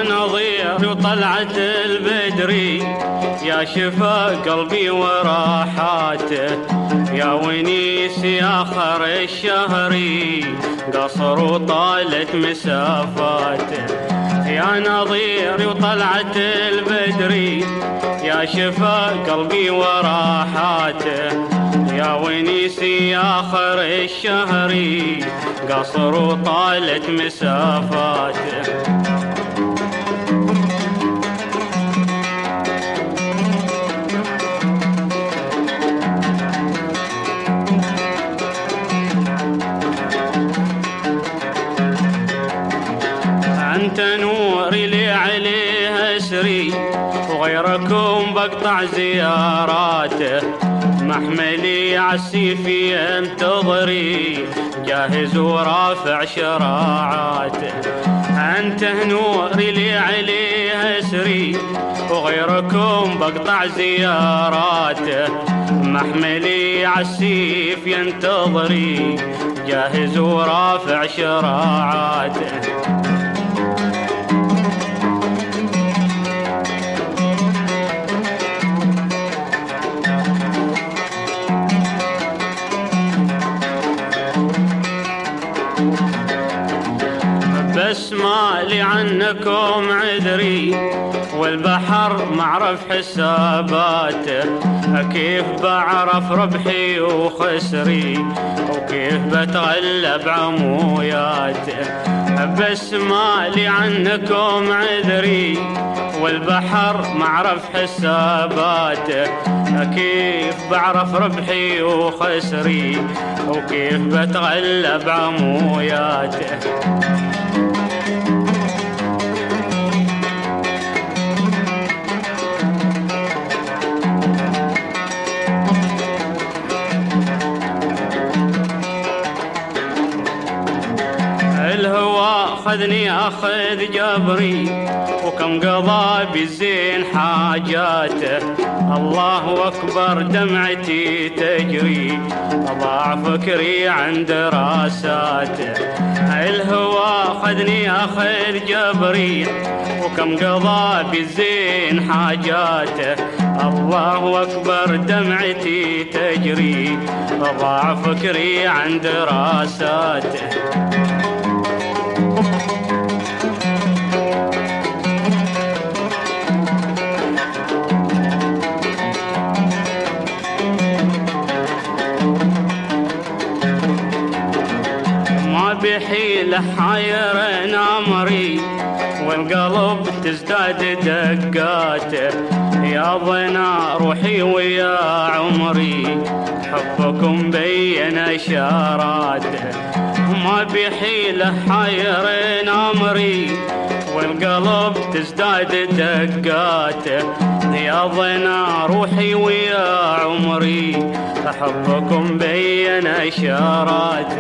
نظير وطلعت البدري، يا شفا قلبي وراحاته، يا ونيس يا آخر الشهري، قصر وطالت مسافاته. يا نظير وطلعت البدري، يا شفا قلبي وراحاته، يا ونيسي يا آخر الشهري، قصر وطالت مسافاته. أنت نوري لي عليه أسري، وغيركم بقطع زياراته، محملي عالسيف ينتظري، جاهز ورافع شراعاته. أنت نوري لي عليه أسري، وغيركم بقطع زياراته، محملي عالسيف ينتظري، جاهز ورافع شراعاته. بس مالي عنكم عذري، والبحر معرف حساباته، كيف بعرف ربحي وخسري، وكيف بتغلب عموياته. بس مالي عنكم عذري، والبحر معرف حساباته، كيف بعرف ربحي وخسري، وكيف بتغلب عموياته. الهوى خذني أخذ جبري، وكم قضى بالزين حاجاته، الله أكبر دمعتي تجري، ضاع فكري عند راساته. الهوى خذني أخذ جبري، وكم قضى بالزين حاجاته، الله أكبر دمعتي تجري، ضاع فكري عند راساته. بحيله حاير امري، والقلب تزداد دقاته، يا ضنا روحي ويا عمري، حبكم بين اشاراته. ما بحيله حاير امري، والقلب تزداد دقاته، يا ضنا روحي ويا عمري، حبكم بين اشاراته.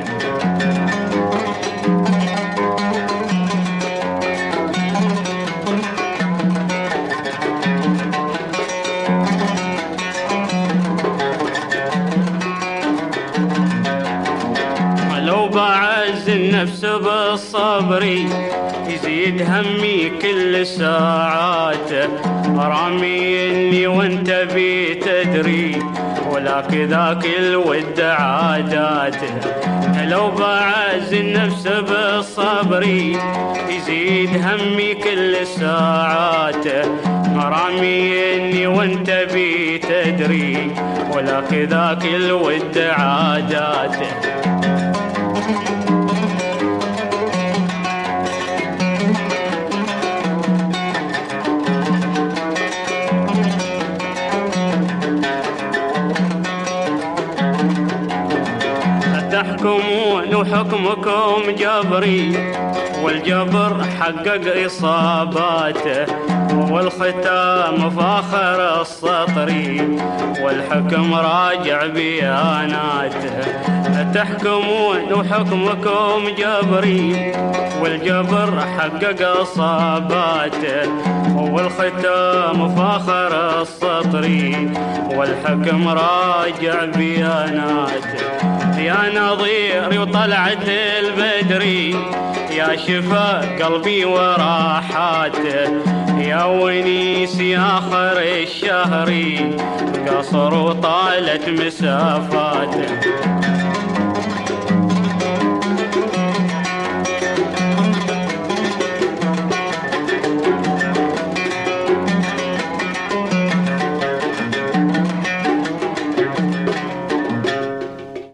لو بعز النفس بالصبر، يزيد همي كل ساعاته، رامي اني وانت بي تدري، ولا كذاك الود عاداته. لو بعز النفس بالصبر، يزيد همي كل ساعاته، رامي اني وانت بي تدري، ولا كذاك الود عاداته. تحكمون وحكمكم جبري، والجبر حقق إصاباته، والختام فاخر السطري، والحكم راجع بياناته. تحكمون وحكمكم جبري، والجبر حقق إصاباته، والختام فاخر السطري، والحكم راجع بياناته. يا نظير وطلعت البدري، يا شفا قلبي وراحاته يا ونيس يا آخر الشهر قصر وطالت مسافاته